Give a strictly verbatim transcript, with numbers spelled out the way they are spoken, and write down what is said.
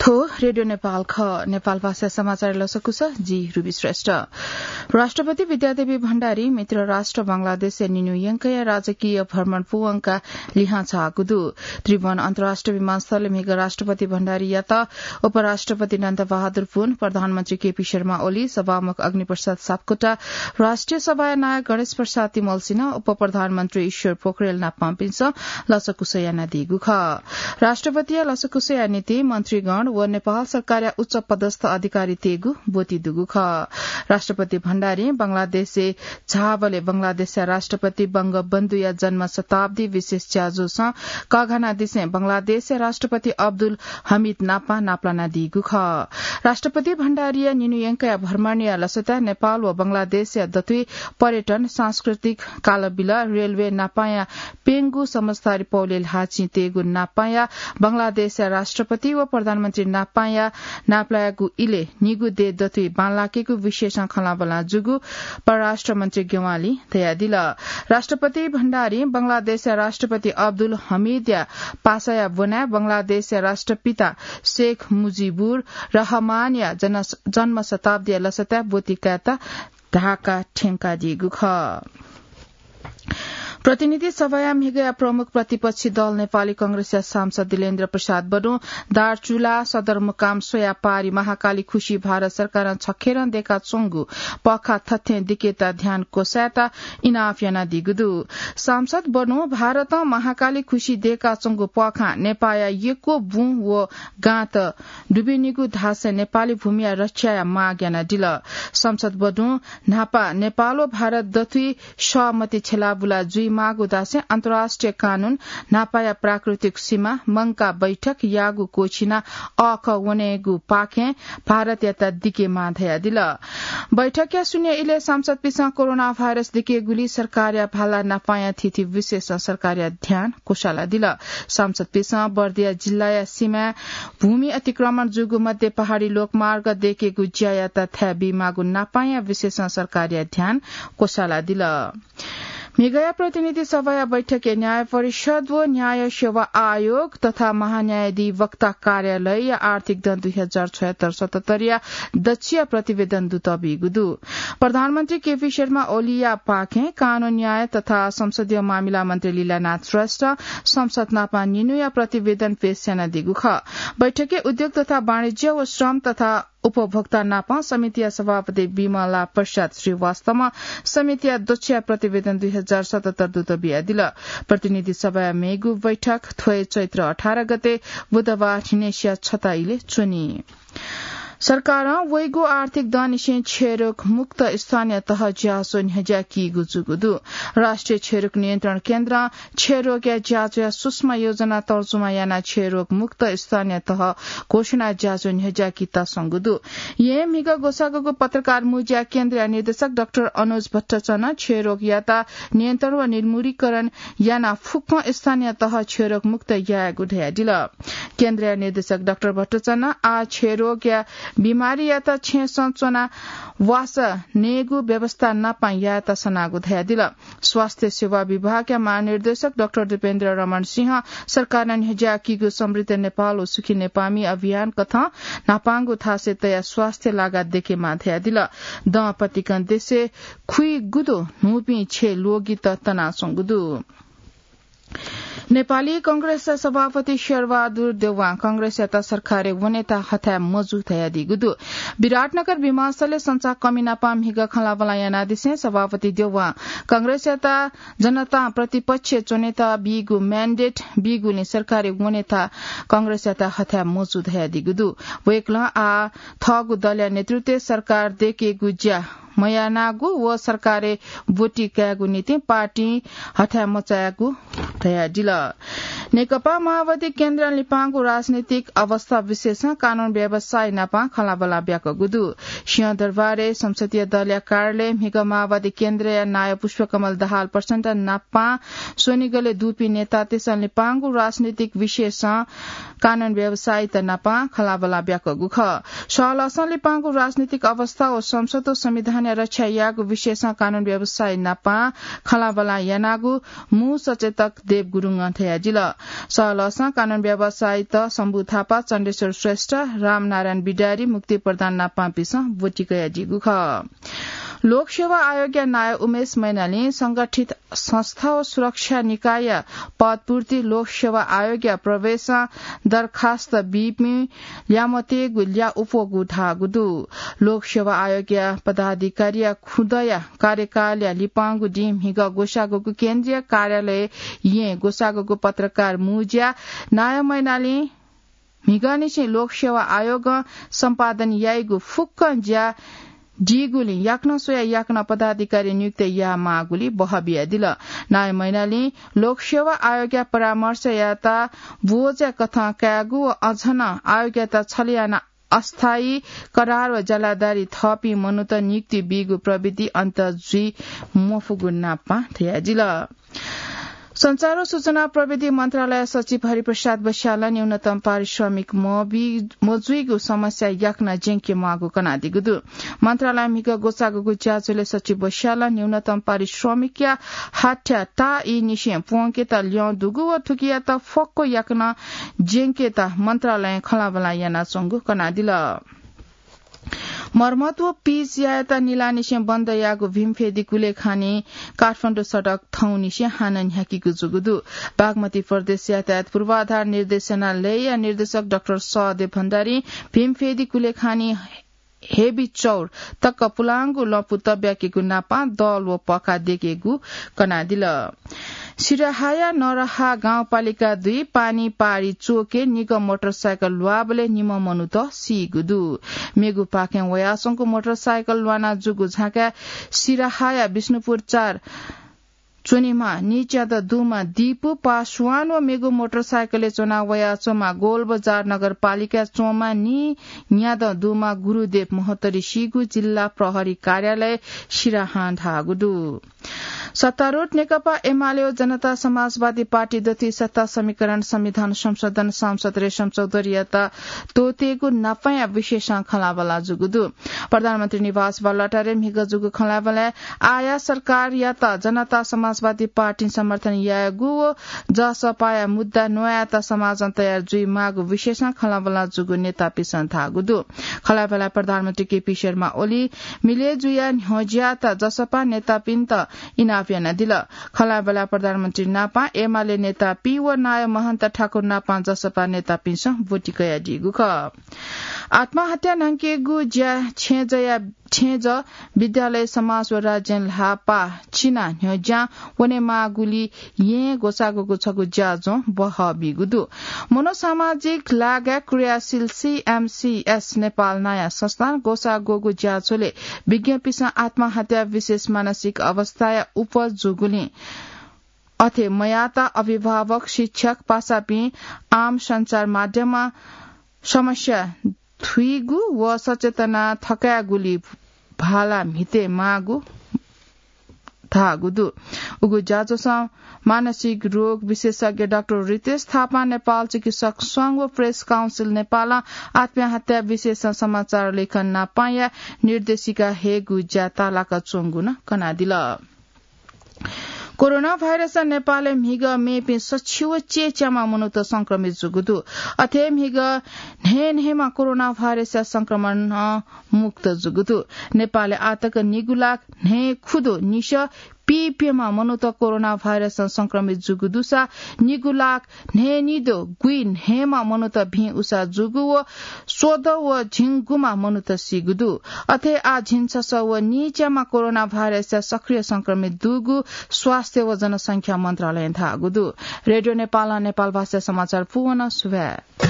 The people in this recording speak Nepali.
थो रेडियो नेपाल ख नेपाल भाषा समाचार लसकुस जी रुबी श्रेष्ठ। राष्ट्रपति विद्यादेवी भण्डारी मित्र राष्ट्र बंगलादेश निनुयंकया राजकीय भ्रमण पुवंका लिहा छाकुदु त्रिभुवन अन्तर्राष्ट्रिय विमानस्थल मिग राष्ट्रपति भण्डारी याता उपराष्ट्रपति नन्द बहादुर पुन प्रधानमन्त्री केपी शर्मा ओली सभामुख अग्निप्रसाद सापकोटा राष्ट्रिय सभा नायक गणेश प्रसाद तिमल सिन्हा उप प्रधानमन्त्री ईश्वर पोखरेल नाप्पाम्पिन्स लसकुसया दिगु ख। राष्ट्रपति लसकुसया नीति मन्त्रीगण व नेपाल सरकार उच्च पदस्थ अधिकारी तेगु बोती दुगु ख। राष्ट्रपति भण्डारी बंगलादेश झावले बंगलादेश राष्ट्रपति बंगबन्धु या जन्म शताब्दी विशेष च्याजो स काघना दिसे बंगलादेश राष्ट्रपति अब्दुल हमीद नापा नाप्लाना दिगु ख। राष्ट्रपति भण्डारी निनुयंकया भ्रमणीय लसता नेपाल व बंगलादेश दतुई पर्यटन सांस्कृतिक कालबिला रेलवे नापाया पेंगु समझदारी पौलेल हाची तेगु नापाया बंगलादेश राष्ट्रपति व प्रधानमन्त्री नापाया नाप्लायागु इले निगु दे दतुई बानलाकेगु विशेष खलाबला जुगु परराष्ट्र मन्त्री गेवाली तया दिल। राष्ट्रपति भण्डारी बंगलादेश राष्ट्रपति अब्दुल हमीद पासाया बोना बंगलादेश राष्ट्रपिता शेख मुजिबुर रहमान या जन्म शताब्दी लसता बोतिकाता ढाका ठेंका दिगु ख। प्रतिनिधि सभाया मिगया प्रमुख प्रतिपक्षी दल नेपाली कंग्रेसका सांसद दिलेन्द्र प्रसाद बडो दार्चुला सदरमुकाम सोयापारी महाकाली खुशी भारत सरकार छखेर देखा चोंगु पखा थथे दिकेता ध्यान कोसाता इनाफ याना दिगुदु। सांसद बडो भारत महाकाली खुशी देखा चोंगु पखा नेपाया यको बु व गात डुबिनिगु धासे नेपाली भूमिया रक्षा माग याना दिल। संसद बडो नापा नेपाल व भारत दथुई सहमति छेलाबुला जुई मागु दासे अन्तर्राष्ट्रिय कानून नापाया प्राकृतिक सीमा मंगका बैठक यागु कोछिना अख वनेगु पाखे भारत यता दिके माधया दिल। बैठक या शून्य इले सांसद पिसा कोरोना भाइरस दिके गुली सरकार भाला नापाया थिथि विशेष सरकार ध्यान कोशाला दिल। सांसद पिसा बर्दिया जिल्ला या सीमा भूमि अतिक्रमण जुगु मध्य पहाड़ी लोकमार्ग देखेगु ज्यायाता थ्या बिमागु नापाया विशेष सरकार ध्यान कोशाला दिल। मेघया प्रतिनिधि सभा बैठक न्याय परिषद व न्याय सेवा आयोग तथा महान्यायाधिवक्ता कार्यालय आर्थिक दन दुई हजार छयत्तर सतहत्तरिया दक्षिय प्रतिवेदन दूत बिगुदु। प्रधानमन्त्री केपी शर्मा ओलिया पाखे कानून न्याय तथा संसदीय मामिला मन्त्री लीलानाथ श्रेष्ठ संसद नापा निनुया प्रतिवेदन पेश याना दिगु ख। बैठके उद्योग तथा वाणिज्य व श्रम तथा उपभोक्ता नापा समितिया सभापति विमला प्रसाद श्रीवास्तव समितिया दक्षिय प्रतिवेदन दुई हजार सतहत्तर दूत बिया दिल। प्रतिनिधि सभा मेगु बैठक थोय चैत्र अठारह गते बुधबार हिनेसिया छताइले चुनी। सरकार वैगो आर्थिक दानिशे छेरोक मुक्त स्थानीय तह ज्यासो न्हजा की गुजुगुदु। राष्ट्रिय छेरोक नियन्त्रण केन्द्र छेरोक या ज्याजो या सूक्ष्म योजना तर्जुमा याना छेरोक मुक्त स्थानीय तह घोषणा ज्याजो न्हजा की तसंगुदु। ये मिग गोसागो पत्रकार मुजिया केन्द्रीय निर्देशक डाक्टर अनुज भट्टचना छेरोक याता नियन्त्रण व निर्मूलीकरण याना फुक्म स्थानीय तह छेरोक मुक्त या गुढया दिल। केन्द्रीय निर्देशक डाक्टर भट्टचना आ छेरोक या बिमारी याता छे संचना वास नेगु व्यवस्था नपा याता सनागु धया दिल। स्वास्थ्य सेवा विभाग या महानिर्देशक डाक्टर दिपेन्द्र रमण सिंह सरकार निहजा किगु समृद्ध नेपाल सुखी नेपामी अभियान कथा नापांगु थासे तया स्वास्थ्य लागत देखे माधया दिल। दपतिकन देशे खुई गुदो नुपी छे लोगी त तना संगुदु। नेपाली कंग्रेस सभापति शेरबहादुर देउवा कंग्रेस यता सरकारे वनेता हथा मजु थया दिगुदु। विराटनगर विमानस्थलले संचार कमी नापाम हिग खलाबला याना दिसे सभापति देउवा कंग्रेस यता जनता प्रतिपक्ष चुनेता बिगु म्यान्डेट बिगुले सरकारे वनेता कंग्रेस यता हथा मजु थया दिगुदु। वेकला आ थगु दलीय नेतृत्व सरकार देके गुज्या मयानागु व सरकारे बोटी क्यागु नीति पार्टी हथा मचायागु तया दिल। नेकपा माओवादी केन्द्र लिपाङको राजनीतिक अवस्था विशेष कानून व्यवसाय नापा खलाबला ब्याक गुदु। सिंहदरबारे संसदीय दलीय कार्यालय मिग माओवादी केन्द्र नाय पुष्पकमल दाहाल प्रचण्ड नापा सोनिगले दुपी नेता तेसन लिपाङको राजनीतिक विशेष कानून व्यवसाय त नापा खलाबला ब्याक गुख। सहलसन लिपाङको राजनीतिक अवस्था ओ संसद संविधान रक्षा यागु विशेष कानून व्यवसाय नापा खलाबला यानागु मु सचेतक देव गुरुङ थयाजिल सहलस कानून व्यवसायी त शम्भु थापा चण्डेश्वर श्रेष्ठ रामनारायण बिडारी मुक्ति प्रधान नापापिस बोटिकया जिगुख लोकसेवा आयोग नाय उमेश मैनाली संगठित संस्था व सुरक्षा निकाय पदपूर्ति लोकसेवा आयोग प्रवेश दरखास्त बीपी ल्यामते गुल्या उपगु ढागुदु लोकसेवा आयोग पदाधिकारी खुदया कार्यकाल लिपांगु डिम हिग गोसागोको केन्द्रीय कार्यालय ये गोसागोको पत्रकार मुज्या नाय मैनाली हिगनिसे लोकसेवा आयोग सम्पादन याइगु फुक्क ज्या जीगुली याक्न सोया याक्न पदाधिकारी नियुक्त या मागुली बहबिया दिल नाय मैनाली लोकसेवा आयोग परामर्श याता बोजा कथा क्यागु अझन आयोग छलियाना अस्थायी करार व जलादारी थपी मनुत नियुक्ति बिगु प्रविधि अन्त जुई मफुगु नापा थयाजिल संचार और सूचना प्रविधि मन्त्रालय सचिव हरिप्रसाद बस्याला न्यूनतम पारिश्रमिक मजुइगु समस्या याक्न जेंके मागु कनादिगुदु मन्त्रालय मिग गोसागुगु ज्याजुले सचिव बस्याला न्यूनतम पारिश्रमिक या हाट्या ता इ निशे पोंके त ल्यो दुगु व थुकिया त फक्को याक्न जेंके त मन्त्रालय खलाबला याना चंगु कनादिल मर्मत व पीस यायता निलानिसे बन्द यागु भीमफेदी कुले खानी काठमाडौँ सड़क थौनिसे हानन ह्याकीगु जुगुदु बागमती प्रदेश यातायात पूर्वाधार निर्देशनालय निर्देशक डाक्टर सदेव भण्डारी भीमफेदी कुले खानी हेबी चौर तक पुलांगु लपु तब्याकेगु नापा दल व पका देकेगु कनादिल सिराहाया नरहा गाउँपालिका दुई पानी पारी चोके निगम मोटरसाइकल लुवाबले निम मनु त सिगुदु मेगु पाके वयासंको मोटरसाइकल लुवाना जुगु झाका सिराहाया विष्णुपुर चार चुनिमा नीचा द दुमा दीपु पासवान व मेगु मोटरसाइकल चोना वया चोमा गोल बजार नगरपालिका चोमा नि न्याद दुमा गुरुदेव महोत्तरी सिगु जिल्ला प्रहरी कार्यालय सिराहा ढागुदु सत्तारूढ़ नेकपा एमाले जनता समाजवादी पार्टी दति सत्ता समीकरण संविधान संशोधन सांसद रेशम चौधरी यता तोतेगु नपाया विशेष खलाबला जुगुदु प्रधानमन्त्री निवास बल्लटारे मिग जुगु खलाबला आया सरकार यता जनता समाजवादी पार्टी समर्थन यागु जसपाया मुद्दा नयाता समाज तयार जुई मागु विशेष खलाबला जुगु नेता पिसन थागुदु खलाबला प्रधानमन्त्री केपी शर्मा ओली मिले जुया न्होज्याता जसपा नेता पिन्त इना दिल खलाबला प्रधानमन्त्री नापा एमाले नेता पी व नाय महन्त ठाकुर नापा जसपा नेता पिस बोटिकया दिगुख आत्महत्या नंकेगु ज्या छेजया छेज विद्यालय समाज व राज्य लापा चिना न्योज्या वने मागुली ये गोसागोगु छगु ज्याजो बह बिगुदु मनोसामाजिक लागा क्रियाशील सीएमसीएस नेपाल नयाँ संस्था गोसागोगु ज्याजोले विज्ञपिसा आत्महत्या विशेष मानसिक अवस्था उपजुगुली अथे मयाता अभिभावक शिक्षक पासापी आम संचार माध्यममा समस्या थुइगु व सचेतना थकागुली भाला मिते मागु थागुदु उगु जाजोस मानसिक रोग विशेषज्ञ डाक्टर रितेश थापा नेपाल चिकित्सक संघ व प्रेस काउन्सिल नेपाल आत्महत्या विशेष समाचार लेखन नापाया निर्देशिका हेगु ज्यातालाका चोंगुन कनादिल कोरोना भाइरस नेपाल मिग मेपे सचिव चेच्यामा मनुत संक्रमित जुगुदु अथे मिग ने नेमा कोरोना भाइरस संक्रमण मुक्त जुगुदु नेपाल आतक निगुलाक ने खुदो निश पीपीमा मनुत कोरोना भाइरस संक्रमित जुगुदुसा निगुलाक ने निदो गुइन हेमा मनुत भी उसा जुगु व सोद व झिंगुमा मनुत सिगुदु अथे आ झिन्सस व नीचामा कोरोना भाइरस सक्रिय संक्रमित दुगु स्वास्थ्य व जनसंख्या मन्त्रालय थागुदु रेडियो नेपाल नेपाल भाषा समाचार पुवन सुभा